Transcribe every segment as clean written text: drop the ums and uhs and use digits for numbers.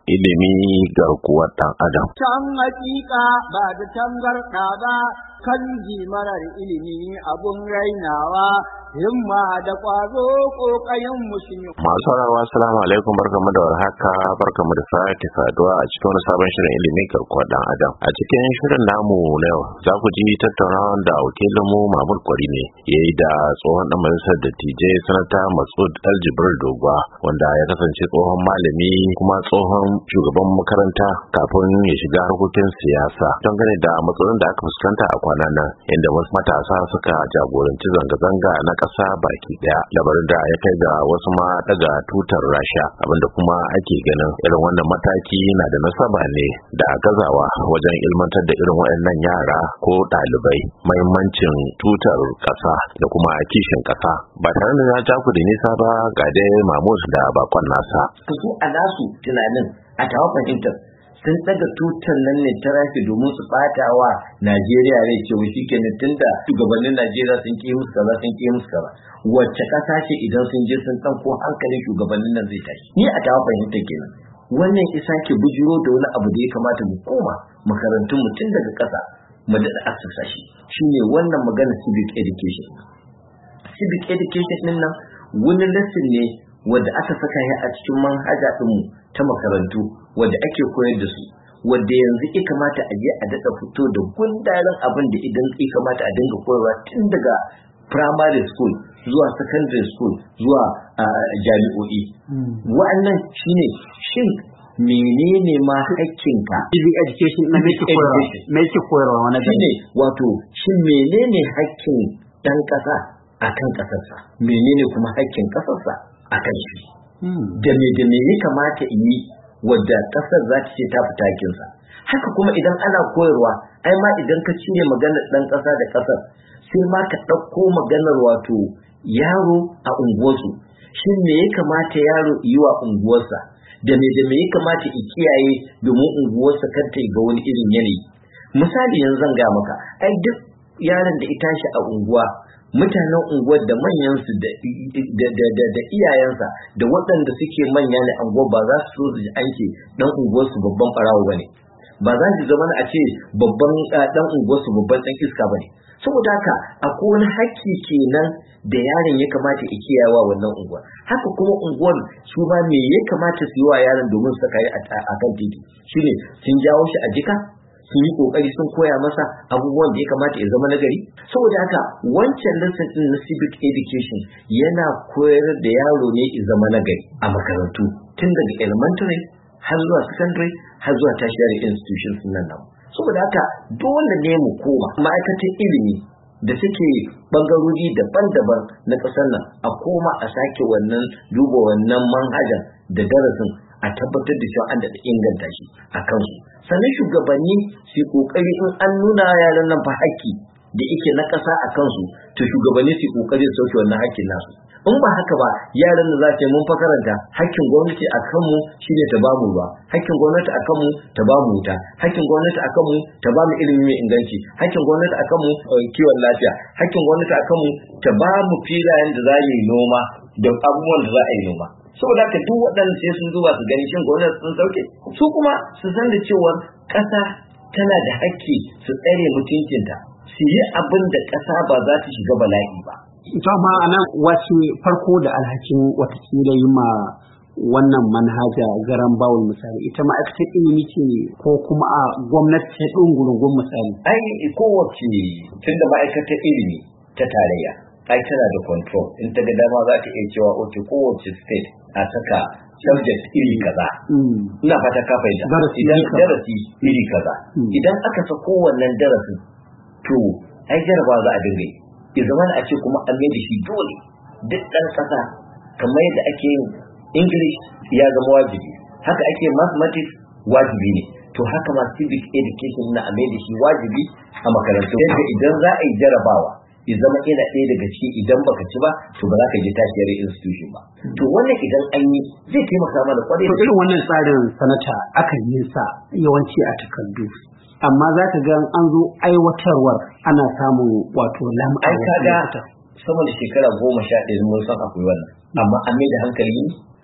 ilimi garkuwar ɗan adam. Can hakika ba da tangarɗa ba, kan marar ilimi abun rainawa, himma da ƙwazo ƙoƙayen musulmi. Masu sauraro assalamu alaikum, barkamu da warhaka, barkamu da sake saduwa a cikin wani sabon shirin ilimi garkuwar ɗan adam. A cikin shirin namu na yau za ku ji tattaunawa da wakilinmu Mahmud Kwari ne ya yi da tsohon ɗan majalisar dattijai sanata Masud Aljibril Dogwa, wanda ya kasance tsohon malami kuma tsohon shugaban makaranta kafin ya shiga harkokin siyasa, dangane da matsalolin da aka fuskanta a kwanan nan, inda wasu matasa suka jagoranci zanga-zanga na ƙasa baki ɗaya, labarin da ya kai ga wasu ma daga tutar Rasha, abinda kuma ake ganin irin wannan mataki na da nasaba ne da gazawa wajen ilmantar da irin waɗannan yara ko ɗalibai mahimmancin tutar ƙasa da kuma kishin ƙasa. Ba tare da ya ja ku da nisa ba, ga dai Mahmud da bakon nasa. Su a nasu tunanin, a tawa fahimtar, sun daga tutar nan ne ta rafi domin su bata wa Najeriya rai cewa shi kenan tunda shugabannin Najeriya sun ƙi musu kaza sun ƙi musu kaza. Wacce ƙasa ce idan sun je sun ɗauko hankalin shugabannin nan zai tashi? Ni a tawa fahimtar kenan. Wannan isa ke bujiro da wani abu da ya kamata mu koma makarantun mu tun daga ƙasa mu da assasa shi. Shine wannan magana civic education. Civic education din nan wani lesson ne wanda aka saka shi a cikin manhaja ɗinmu ta makarantu wanda ake koyar da su, wanda yanzu ya kamata a je a daɗa fito da gundarin abin da idan ya kamata a dinga koyarwa tun daga primary school zuwa secondary school zuwa jami'o'i. Wa'annan shine shin menene ma haƙƙinka? Civic education na me ke koyarwa wani shine wato shin menene haƙƙin ɗan ƙasa akan ƙasarsa, menene kuma haƙƙin ƙasarsa akan shi, da me ya kamata yi wadda ƙasar za ta ce ta fita haƙƙinsa. Haka kuma idan ana koyarwa, ai ma idan ka cire maganar ɗan ƙasa da ƙasar, sai ma ka ɗauko maganar wato yaro a unguwarsu. Shin me ya kamata yaro yi wa unguwarsa, da me ya kamata i kiyaye domin unguwarsa kar ta ga wani irin yanayi. Misali yanzu zan ga maka, ai duk yaron da ya tashi a unguwa, mutanen unguwar da manyansu da iyayensa da waɗanda suke manya ne unguwar ba za su so su ji an ce ɗan unguwarsu babban ɓarawo ba ne, ba za su zama a ce babban ɗan unguwarsu babban ɗan iska ba ne. Saboda haka akwai wani hakki kenan da yaron ya kamata ya kiyayewa wannan unguwar. Haka kuma unguwar su ma me ya kamata su yi wa yaron domin su saka a kan titi, shine sun jawo shi a jika, sun yi kokari sun koya masa abubuwan da ya kamata ya zama nagari. Saboda haka wancan lesson din na civic education yana koyar da yaro ne ya zama nagari a makarantu tun daga elementary har zuwa secondary har zuwa tertiary institutions nan. Saboda haka dole ne mu koma ma'aikatan ilimi da suke bangarori daban-daban na ƙasar nan, a koma a sake wannan duba wannan manhajan da darasin, a tabbatar da cewa an da inganta shi a kansu. Sannan shugabanni su kokari in an nuna yaran nan fa haƙƙi da yake na ƙasa a kansu, to shugabanni su kokari su sauke wannan haƙƙin nasu. In ba haka ba, yaran da za ce mun fa karanta haƙƙin gwamnati a kanmu shine ta bamu ruwa, haƙƙin gwamnati a kanmu ta bamu wuta, haƙƙin gwamnati a kanmu ta bamu ilimi mai inganci, haƙƙin gwamnati a kanmu kiwon lafiya, haƙƙin gwamnati a kanmu ta bamu filayen da za mu yi noma da abubuwan da za a yi noma. Saboda haka duk waɗanda sai sun duba su gani shin gwamnati sun sauke, su kuma su san da cewa ƙasa tana da haƙƙi su tsare mutuncinta, su yi abin da ƙasa ba za ta shiga bala'i ba. To amma anan wace farko da alhakin watakila yi ma wannan manhaja garan bawul misali, ita ma'aikatar ilimi ce ko kuma a gwamnati ta ɗungurungun misali? Ai kowace tunda ma'aikatar ilimi ta tarayya ai tana da control, in ta ga dama za ta iya cewa oke kowace state a saka subject iri kaza. Ina fata ka fahimta. Idan darasi iri kaza, idan aka sako wannan darasin, to ai jaraba za a dinga yi. Ya zama a ce kuma an mai da shi dole duk ɗan ƙasa, kamar yadda ake yin English ya zama wajibi, haka ake mathematics wajibi ne, to haka ma civic education na a mai da shi wajibi a makarantu. Yadda idan za a yi jarabawa ya zama yana ɗaya daga ciki, idan baka ci ba to ba za ka je tertiary institution ba. To wannan idan an yi zai taimaka mana kwarai. To irin wannan tsarin sanata akan yi sa yawanci a takardu, amma za ka ga an zo aiwatarwar ana samun wato lam'a. Ai kaga sama da shekara 11 mun san akwai wannan, amma an mai da hankali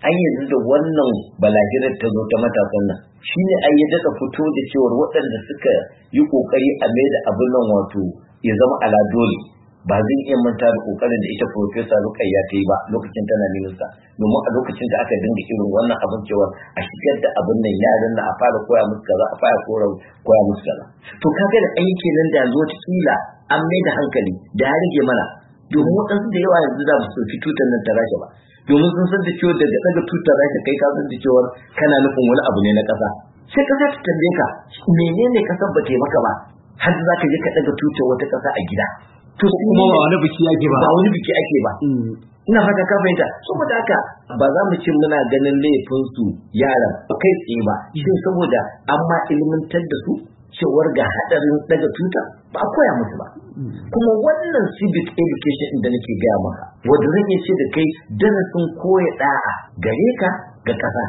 an yanzu da wannan balahirar ta zo ta matasan nan shine ai ya daɗa fito da cewar waɗanda suka yi ƙoƙari a mai da abin nan wato ya zama ala dole ba zan iya manta da ƙoƙarin da ita Profesa Rukayya ta yi ba lokacin tana minista domin a lokacin da aka dinga irin wannan abin cewar a shigar da abin nan yaran na a fara koya musu kaza a fara koya musu kaza to kaga da aiki nan da yanzu wata kila an mai da hankali da ya rage mana domin waɗansu da yawa yanzu za su fi tutar nan ta rasha ba domin sun san da cewa daga daga tutar rasha kai ka san da cewa kana nufin wani abu ne na ƙasa sai ƙasa ta tambaye ka menene ƙasar ba ta maka ba har za ka je ka daga tutar wata ƙasa a gida to kuma ba wani biki ake ba ina fata ka fahimta saboda haka ba za mu ce muna ganin laifin su yaran kai tsaye ba shi saboda an ma ilmantar da su cewar ga hadarin daga tuta ba a koya musu ba kuma wannan civic education da nake gaya maka wanda zan iya ce da kai darasin koya da'a gare ka ga ƙasa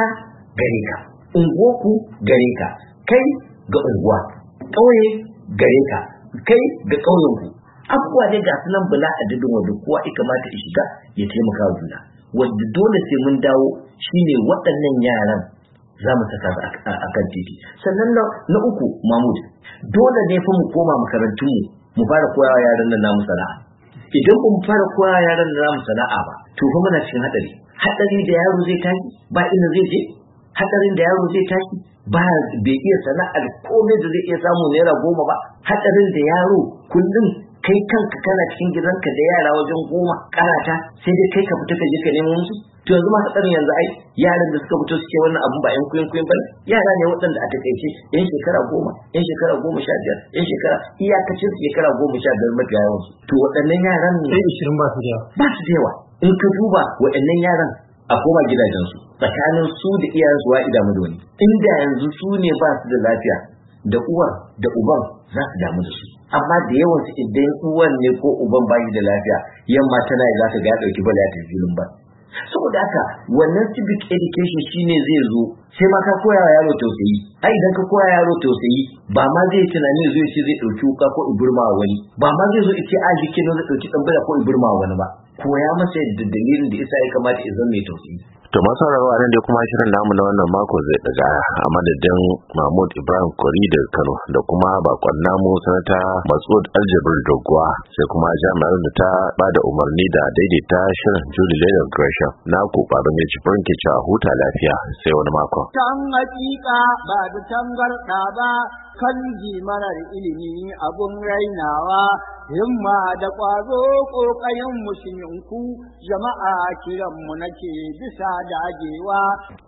gare ka unguwarku gare ka kai ga unguwa ƙauye gare ka kai ga ƙauyenku abubuwa ne ga sunan bala a dudun wanda kowa ya kamata ya shiga ya taimaka wa juna wanda dole sai mun dawo shine waɗannan yaran za mu saka a kan titi sannan na uku Mahmud dole ne fa mu koma makarantunmu mu fara koyawa yaran nan namu sana'a idan ba mu fara koyawa yaran nan namu sana'a ba to fa muna cikin hadari da yaro zai tashi ba inda zai je hadarin da yaro zai tashi ba bai iya sana'ar komai da zai iya samu naira 10 ba hadarin da yaro kullum kai kanka kana cikin gidanka da yara wajen 10 karata sai dai kai ka fita ka je ka nemo musu to yanzu masu tsarin yanzu ai yaran da suka fito suke wannan abun ba yan kuyin ba yara ne waɗanda a takaice yan shekara 10 yan shekara 15 yan shekara iyakacin shekara 15 mafi yawan su to waɗannan yaran ne sai 20 ba su da yawa in ka duba waɗannan yaran a koma gidajensu tsakanin su da iyayensu wa idamu da wani inda yanzu su ne ba su da lafiya da uwar da uban za su damu da su amma da yawan su idan uwan ne ko uban bayi da lafiya yamma tana za ka ga dauki bala ta filin ba saboda haka wannan civic education shine zai zo sai ma ka koya wa yaro tausayi ai idan ka koya yaro tausayi ba ma zai tunani zai ce zai dauki wuka ko iburma wani ba ma zai zo ce a jike ne zai dauki tambaya ko iburma wani ba koya masa da dalilin da isa ya kamata ya zama mai tausayi to masu rawa nan dai kuma shirin namu na wannan mako zai daga a madadin Mahmud Ibrahim Kori da Kano da kuma bakon namu sanata Masud Aljabir Doguwa sai kuma jami'ar da ta bada umarni da daidaita shirin Julie Leon Gresham na ku baban ya ci furinke ci a huta lafiya sai wani mako can hakika ba da tangarda ba kan marar ilimi abun rainawa himma da ƙwazo ƙoƙayen musulminku jama'a kiranmu nake bisa dagewa